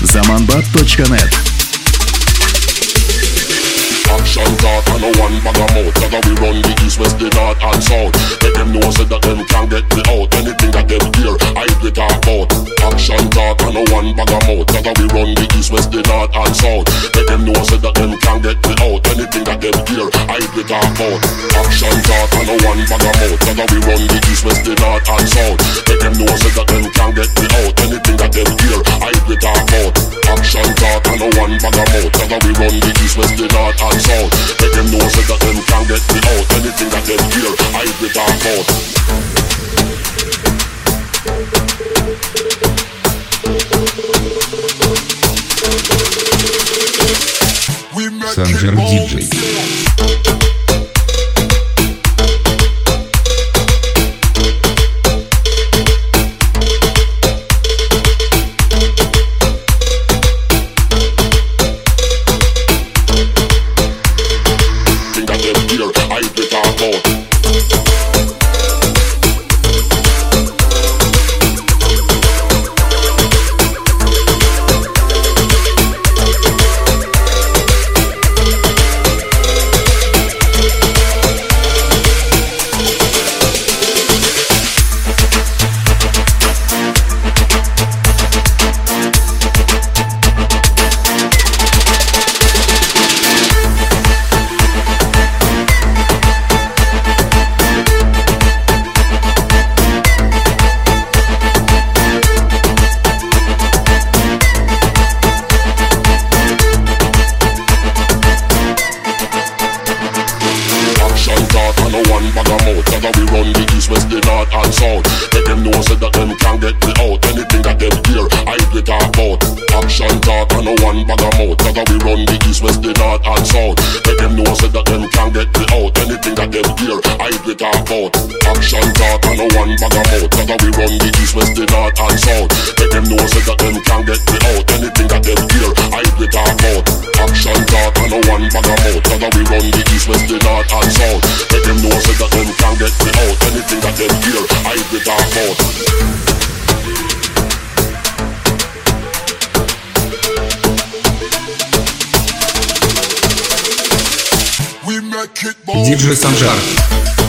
zamanbat.net. Action talk and no one bag of mouth. Cause we run the east, west, the north and south. Let them know so that them can't get me out. Anything that them hear, I we talk about. Action talk and no one bag of mouth. Cause we run the east, west, the north and south. Let them know so that them can't get me out. Anything that them hear, I we talk about. Action talk and no one bag of mouth. Cause we run the east, west, the north and south. Let them know so that them can't get me out. Anything that them hear, I we talk about. Action talk and no one bag of mouth. Cause we run the east, west, the north and south. Let them know so that them can't get me out. Anything that them hear, I we talk about. Санжар диджей. Диджей Санжар.